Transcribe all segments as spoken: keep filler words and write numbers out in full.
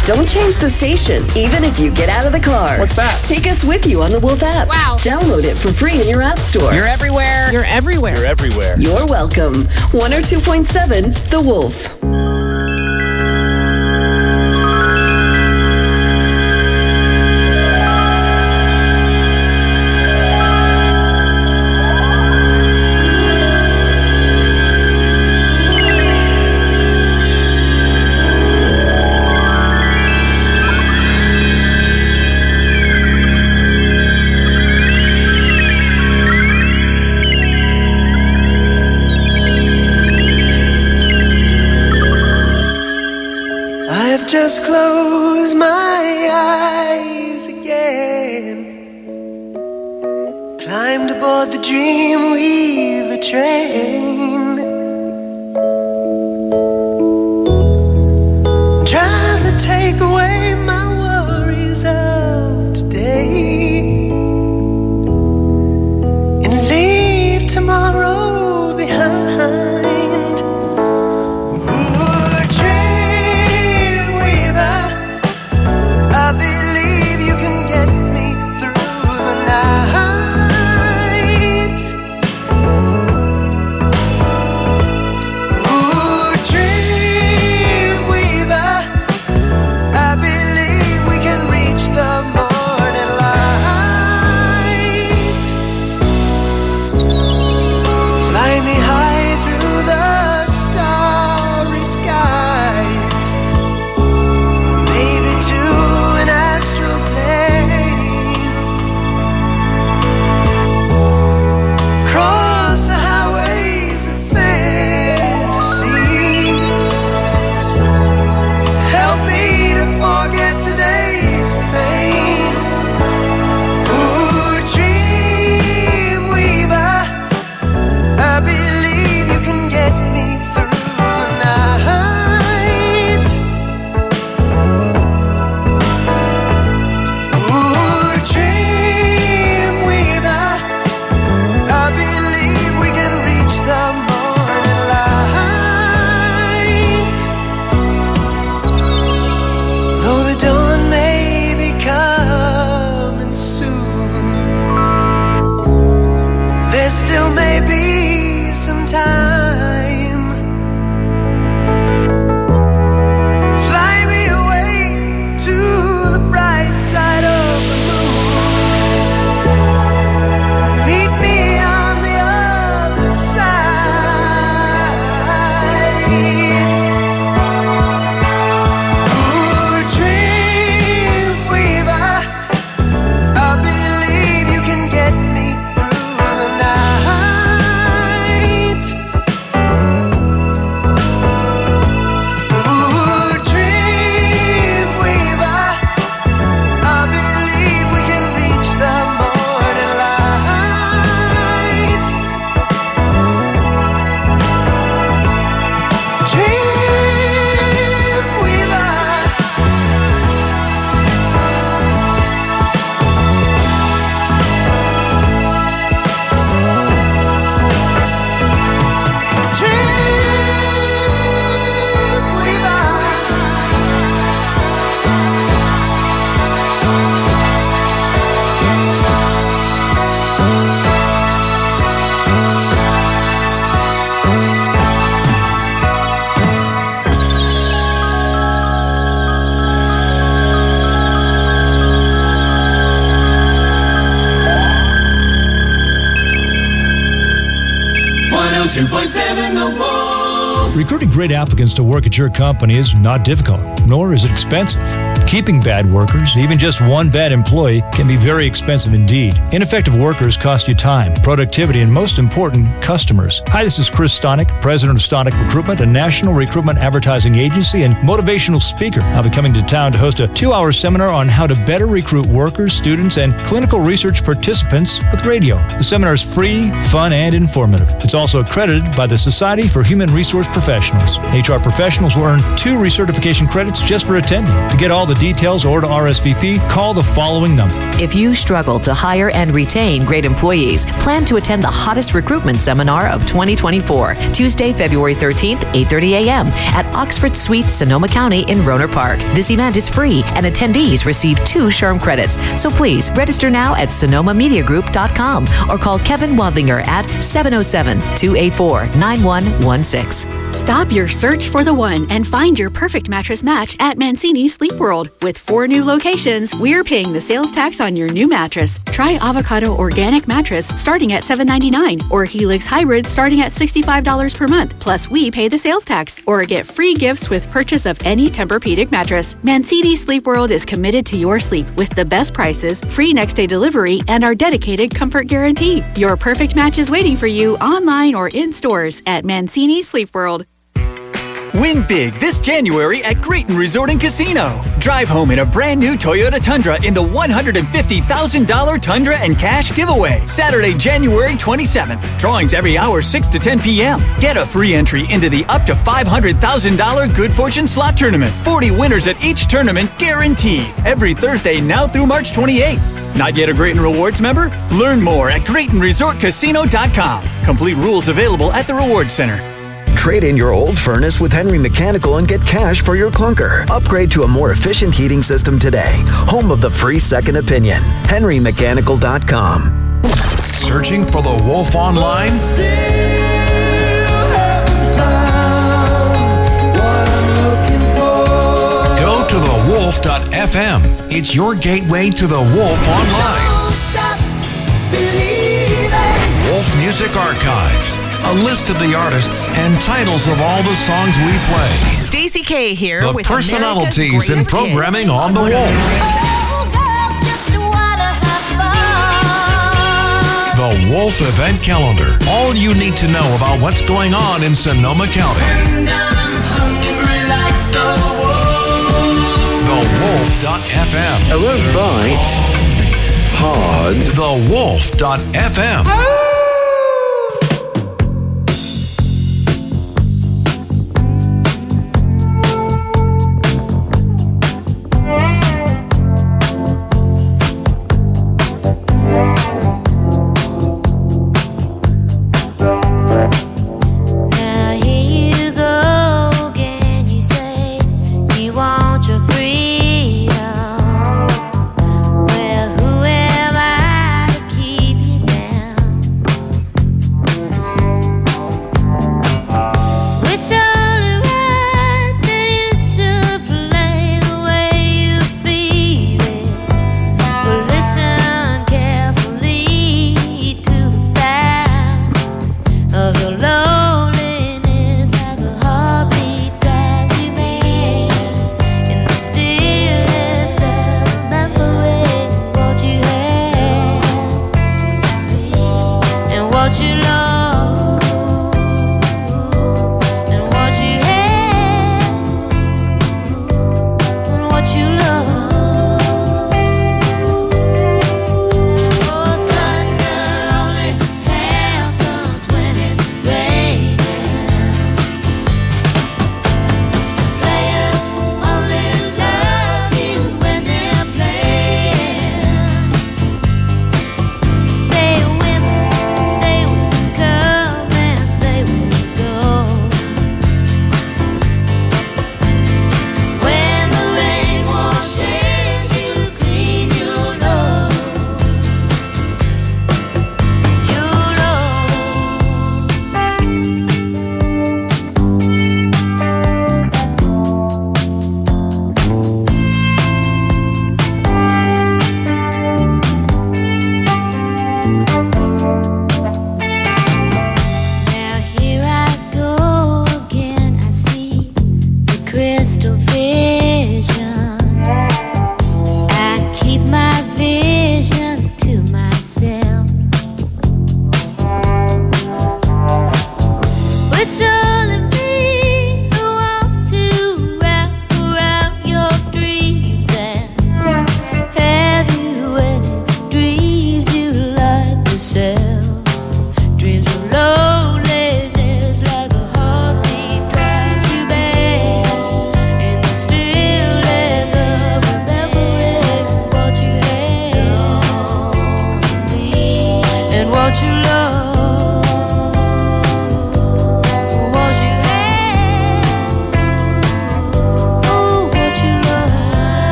Don't change the station, even if you get out of the car. What's that? Take us with you on the Wolf app. Wow. Download it for free in your app store. You're everywhere. You're everywhere. You're everywhere. You're welcome. one oh two point seven The Wolf. Just close my eyes again. Climbed aboard the Dreamweaver train. Trying to take away my worries of today and leave tomorrow behind. two point seven The Wolf. Recruiting great applicants to work at your company is not difficult, nor is it expensive. Keeping bad workers, even just one bad employee, can be very expensive indeed. Ineffective workers cost you time, productivity, and most important, customers. Hi, this is Chris Stonick, president of Stonick Recruitment, a national recruitment advertising agency and motivational speaker. I'll be coming to town to host a two-hour seminar on how to better recruit workers, students, and clinical research participants with radio. The seminar is free, fun, and informative. It's also accredited by the Society for Human Resource Professionals. H R professionals will earn two recertification credits just for attending. To get all the details or to R S V P, call the following number. If you struggle to hire and retain great employees, plan to attend the hottest recruitment seminar of twenty twenty-four, Tuesday, February thirteenth, eight thirty a.m. at Oxford Suites, Sonoma County in Rohnert Park. This event is free and attendees receive two SHRM credits. So please register now at sonoma media group dot com or call Kevin Wadlinger at seven oh seven, two eight four, nine one one six. Stop your search for the one and find your perfect mattress match at Mancini Sleep World. With four new locations, we're paying the sales tax on your new mattress. Try Avocado Organic Mattress starting at seven ninety-nine or Helix Hybrid starting at sixty-five dollars per month. Plus, we pay the sales tax. Or get free gifts with purchase of any Tempur-Pedic mattress. Mancini Sleep World is committed to your sleep with the best prices, free next-day delivery, and our dedicated comfort guarantee. Your perfect match is waiting for you online or in stores at Mancini Sleep World. Win big this January at Grayton Resort and Casino. Drive home in a brand new Toyota Tundra in the one hundred fifty thousand dollars Tundra and Cash giveaway. Saturday, January twenty-seventh. Drawings every hour, six to ten p.m. Get a free entry into the up to five hundred thousand dollars Good Fortune Slot Tournament. forty winners at each tournament guaranteed. Every Thursday now through March twenty-eighth. Not yet a Grayton Rewards member? Learn more at Grayton Resort Casino dot com. Complete rules available at the Rewards Center. Trade in your old furnace with Henry Mechanical and get cash for your clunker. Upgrade to a more efficient heating system today. Home of the free second opinion. Henry Mechanical dot com. Searching for the Wolf online? Go to the wolf dot f m. It's your gateway to the Wolf online. Wolf Music Archives. A list of the artists and titles of all the songs we play. Stacey K here the with personalities and programming hits. on the Wolf. The Wolf Event Calendar. All you need to know about what's going on in Sonoma County. the wolf dot f m. I won't bite hard. the wolf dot f m.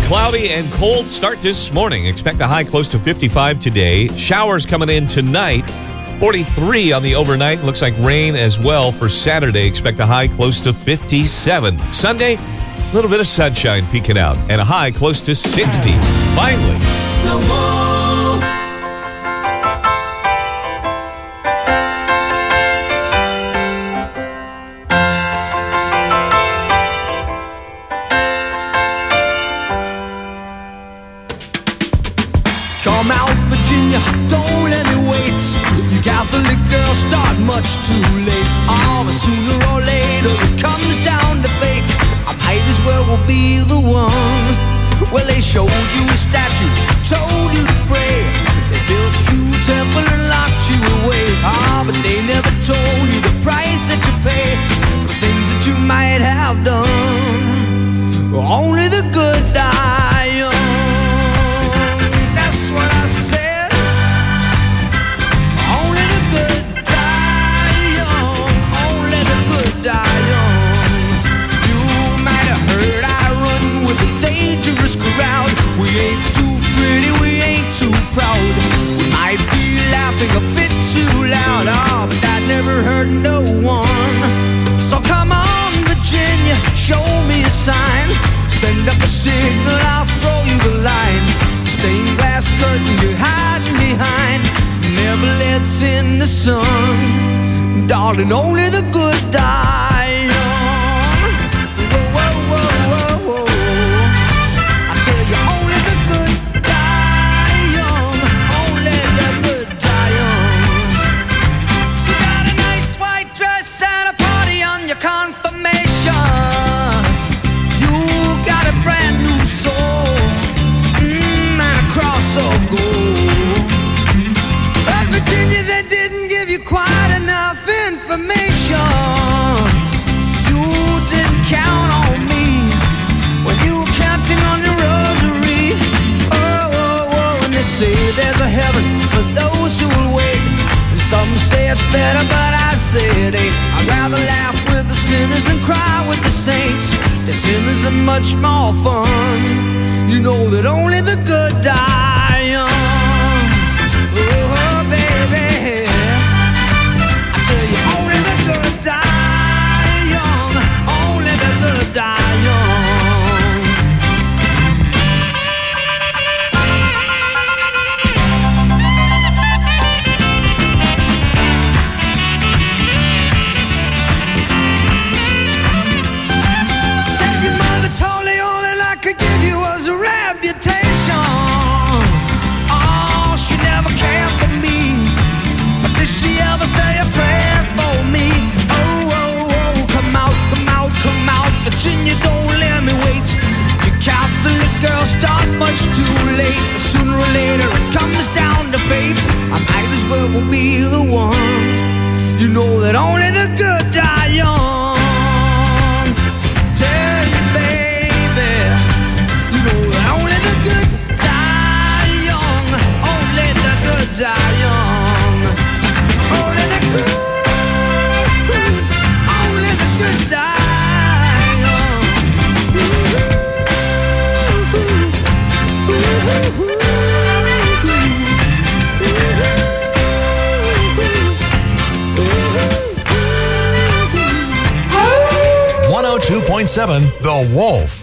Cloudy and cold start this morning. Expect a high close to fifty-five today. Showers coming in tonight. forty-three on the overnight. Looks like rain as well for Saturday. Expect a high close to fifty-seven. Sunday, a little bit of sunshine peeking out. And a high close to sixty. Finally. The Wolf. Come out, Virginia, don't let me wait. You Catholic girls start much too late. Oh, but sooner or later it comes down to fate. I might as well will be the one. Well, they showed you a statue, told you to pray. They built you a temple and locked you away. Ah, but they never told you the price that you pay for things that you might have done. Only the good die young. What I said, only the good die young, only the good die young. You might have heard I run with a dangerous crowd. We ain't too pretty, we ain't too proud. We might be laughing a bit too loud, oh, but that never hurt no one. So come on, Virginia, show me a sign. Send up a signal, I'll throw you the line. Stained glass curtain you're hiding behind never lets in the sun. Darling, only the good die young. Whoa, whoa, whoa, whoa, whoa. I tell you, only the good die young. Only the good die young. You got a nice white dress and a party on your confirmation. You got a brand new soul, cross of gold. But Virginia, they didn't give you quite enough information. You didn't count on me when you were counting on your rosary. Oh, oh, oh, and they say there's a heaven for those who will wait. And some say it's better, but I say it ain't. I'd rather laugh with the sinners than cry with the saints. The sinners are much more fun. You know that only the good die young. Oh, baby, I tell you, only the good die young. Only the good die young. Said your mother told me all that I could give you was a reputation. Oh, she never cared for me, but did she ever say a prayer for me? Oh, oh, oh, come out, come out, come out, Virginia, don't let me wait. You Catholic girls start much too late. Sooner or later it comes down to fate. I might as well be the one. You know that only the good die young. Tell you, baby, you know that only the good die young. Only the good die young. Only the good, only the good die young. one oh two point seven The Wolf.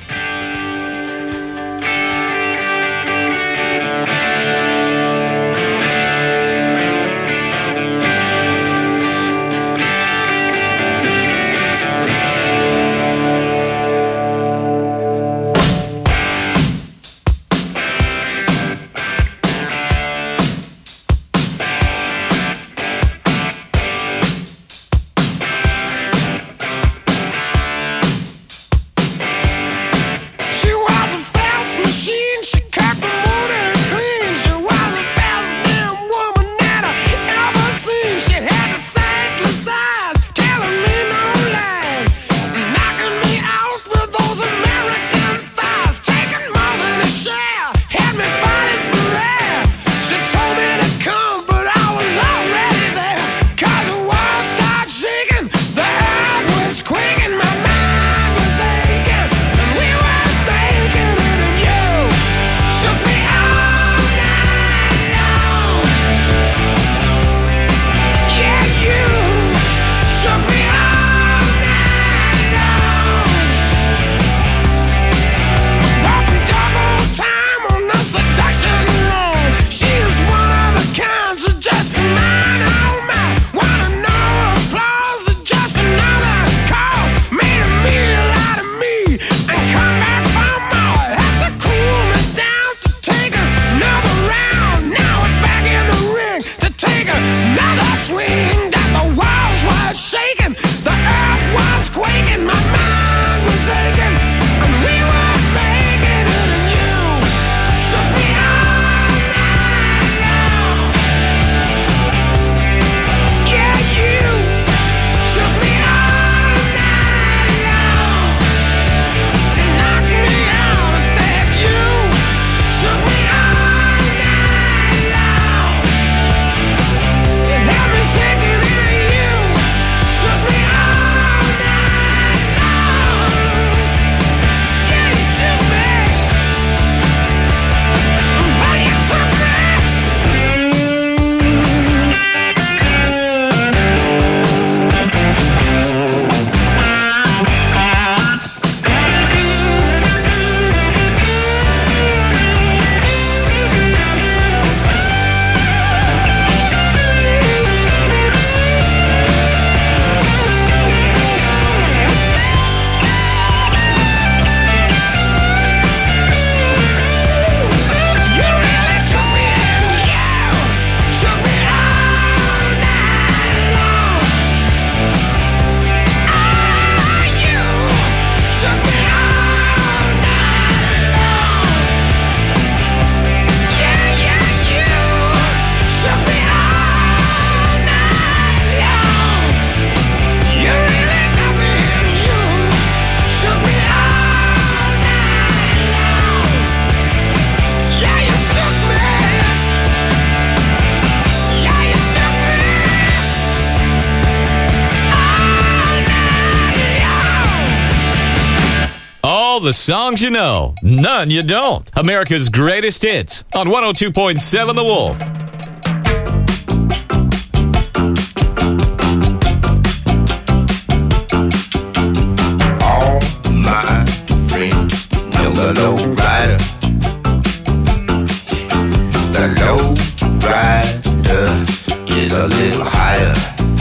the songs you know, none you don't. America's greatest hits on one oh two point seven The Wolf. All my friends know the low rider. The low rider is a little higher.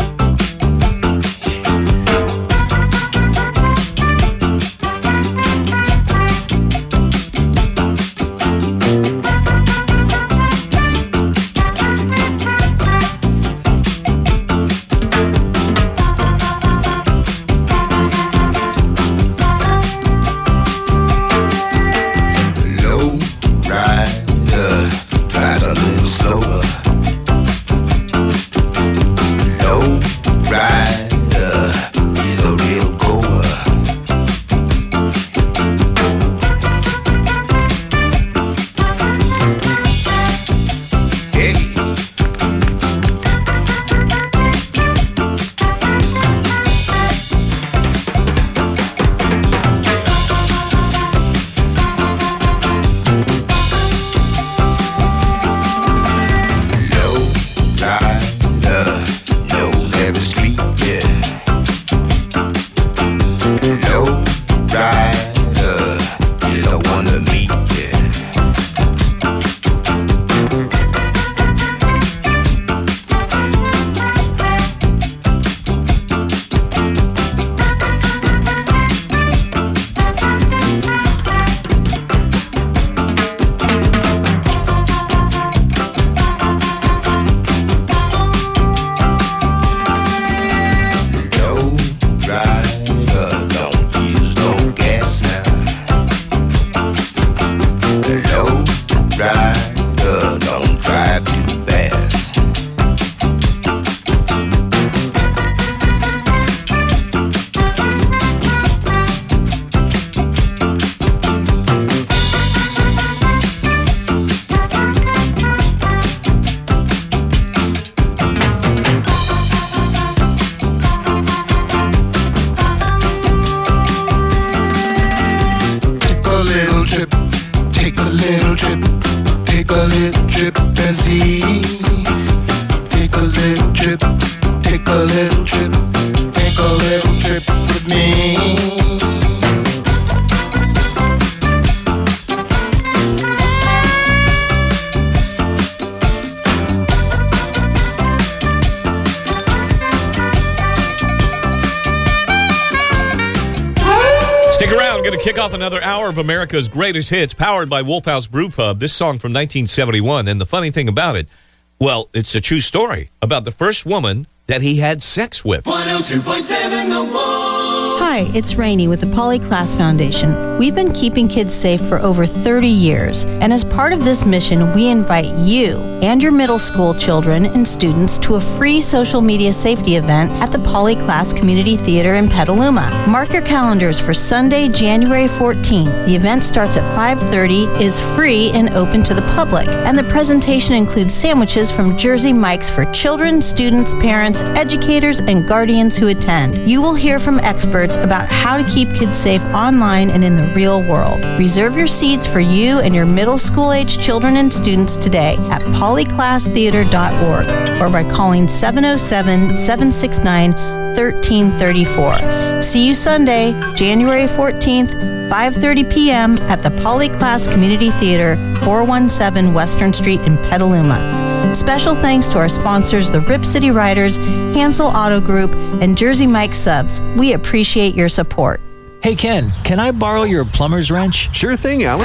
Kick off another hour of America's greatest hits, powered by Wolf House Brew Pub. This song from nineteen seventy-one, and the funny thing about it, well, it's a true story about the first woman that he had sex with. one oh two point seven The Wolf. Hi, it's Rainey with the Polyclass Foundation. We've been keeping kids safe for over thirty years, and as part of this mission, we invite you and your middle school children and students to a free social media safety event at the Polyclass Community Theater in Petaluma. Mark your calendars for Sunday, January fourteenth. The event starts at five thirty, is free and open to the public, and the presentation includes sandwiches from Jersey Mike's for children, students, parents, educators, and guardians who attend. You will hear from experts about how to keep kids safe online and in the real world. Reserve your seats for you and your middle school age children and students today at polyclass theater dot org or by calling seven oh seven, seven six nine, one three three four. See you Sunday, January fourteenth, five thirty p.m. at the Polyclass Community Theater, four one seven Western Street in Petaluma. Special thanks to our sponsors, the Rip City Riders, Hansel Auto Group, and Jersey Mike Subs. We appreciate your support. Hey, Ken, can I borrow your plumber's wrench? Sure thing, Alan.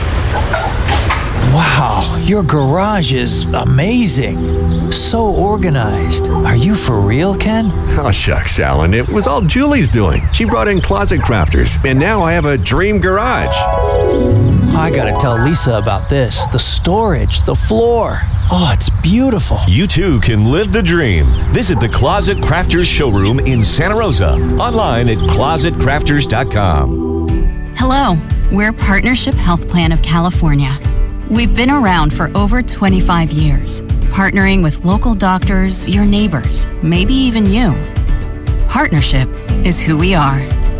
Wow, your garage is amazing. So organized. Are you for real, Ken? Oh, shucks, Alan. It was all Julie's doing. She brought in Closet Crafters, and now I have a dream garage. I gotta tell Lisa about this. The storage, the floor. Oh, it's beautiful. You too can live the dream. Visit the Closet Crafters showroom in Santa Rosa. Online at closet crafters dot com. Hello, we're Partnership Health Plan of California. We've been around for over twenty-five years, partnering with local doctors, your neighbors, maybe even you. Partnership is who we are.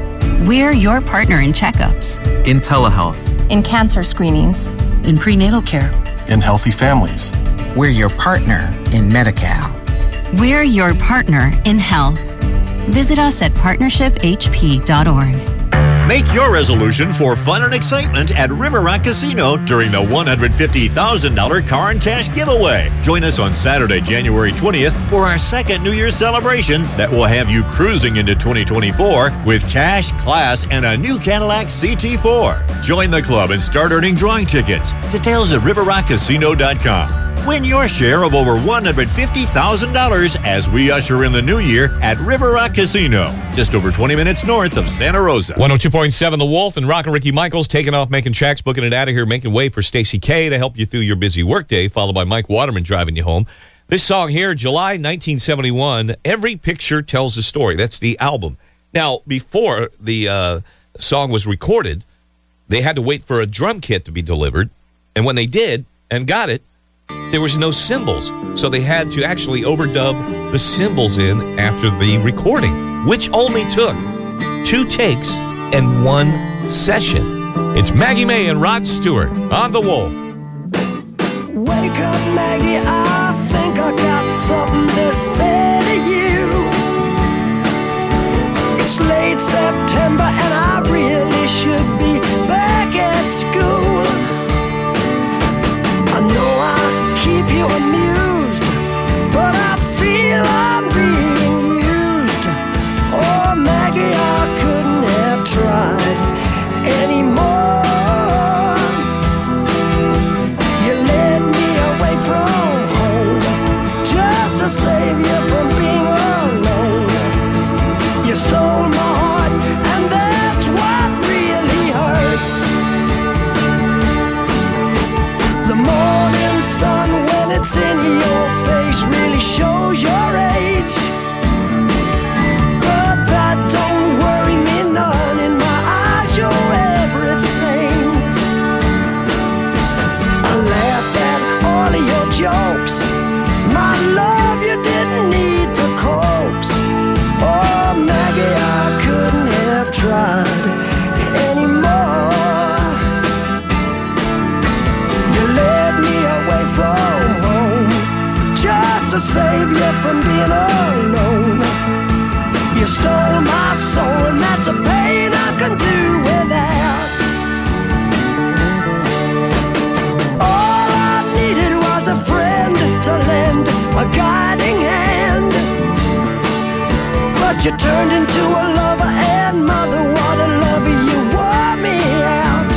We're your partner in checkups, in telehealth, in cancer screenings, in prenatal care, in healthy families. We're your partner in Medi-Cal. We're your partner in health. Visit us at partnership h p dot org. Make your resolution for fun and excitement at River Rock Casino during the one hundred fifty thousand dollars car and cash giveaway. Join us on Saturday, January twentieth for our second New Year's celebration that will have you cruising into twenty twenty-four with cash, class, and a new Cadillac C T four. Join the club and start earning drawing tickets. Details at river rock casino dot com. Win your share of over one hundred fifty thousand dollars as we usher in the new year at River Rock Casino, just over twenty minutes north of Santa Rosa. one oh two point seven The Wolf and Rock and Ricky Michaels taking off, making checks, booking it out of here, making way for Stacey K to help you through your busy workday, followed by Mike Waterman driving you home. This song here, July nineteen seventy-one, Every Picture Tells a Story. That's the album. Now, before the uh, song was recorded, they had to wait for a drum kit to be delivered, and when they did and got it, there was no cymbals, so they had to actually overdub the cymbals in after the recording, which only took two takes and one session. It's Maggie May and Rod Stewart on The Wolf. Wake up, Maggie, I think I got something to say to you. It's late September and I really should be back at school. I know I keep you amused, but I feel I'm being used. Oh, Maggie, I couldn't have tried anymore. You led me away from home just to save you from being alone. You stole my heart, and that's what really hurts. The morning sun, when it's in your face, really shows your age. But that don't worry me none. In my eyes, you're everything. I laughed at all of your jokes. My love, you didn't need to coax. Oh, Maggie, I couldn't have tried anymore. From home, just to save you from being alone. You stole my soul, and that's a pain I can do without. All I needed was a friend to lend a guiding hand, but you turned into a lover and mother. What a lover, you wore me out.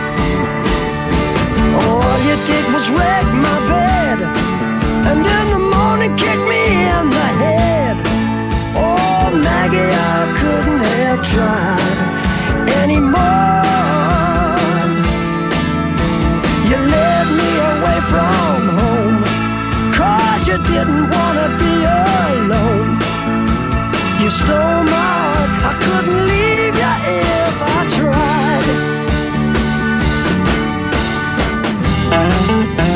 All you did was wreck my bed, and in the morning kick me in the head. Oh, Maggie, I couldn't have tried anymore. You led me away from home, 'cause you didn't want to be alone. You stole my heart, I couldn't leave you if I tried.